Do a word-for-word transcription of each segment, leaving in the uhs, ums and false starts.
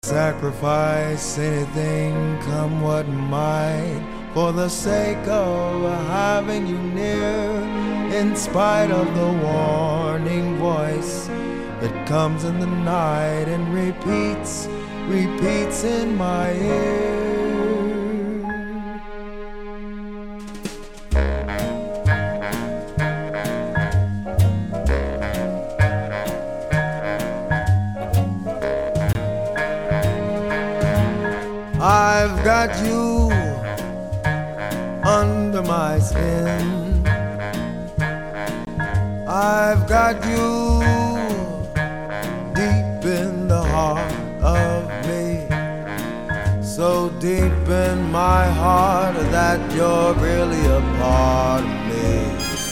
Sacrifice anything, come what might, for the sake of having you near, in spite of the warning voice that comes in the night and repeats, repeats in my ear. I've got you under my skin. I've got you deep in the heart of me, so deep in my heart that you're really a part of me.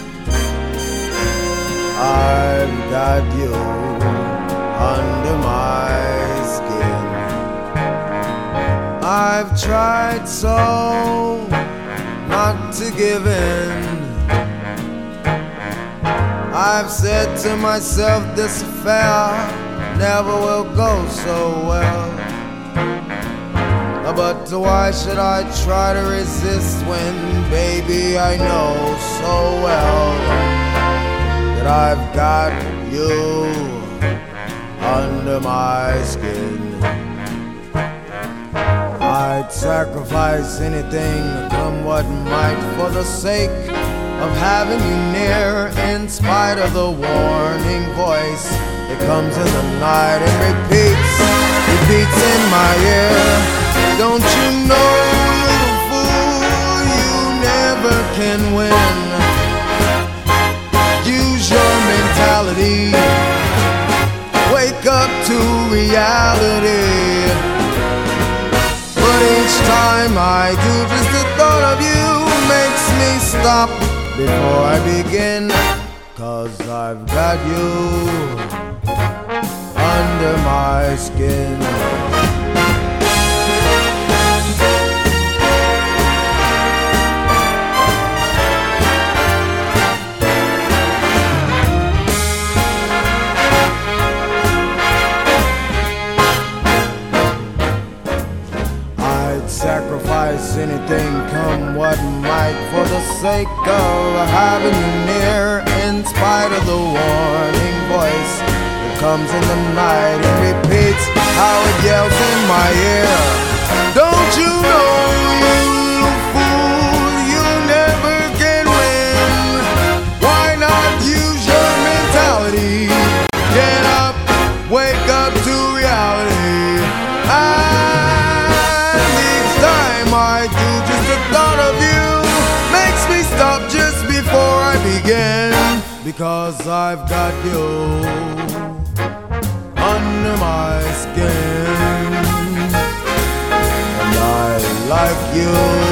I've got you under my skin. I've tried so not to give in. I've said to myself this affair never will go so well, but why should I try to resist when, baby, I know so well that I've got you under my skin. I'd sacrifice anything, come what might, for the sake of having you near, in spite of the warning voice that comes in the night and repeats, repeats in my ear. Don't you know, little fool, you never can win. Use your mentality, wake up to reality. But each time I do, just the thought of you makes me stop before I begin. 'Cause I've got you under my skin. Sacrifice anything, come what might, for the sake of having you near, in spite of the warning voice that comes in the night and repeats how it yells in my ear. Don't you know, you little fool, you never can win. Why not use your mentality? Get up, wake up to reality. I I do, just the thought of you makes me stop just before I begin. Because I've got you under my skin, and I like you.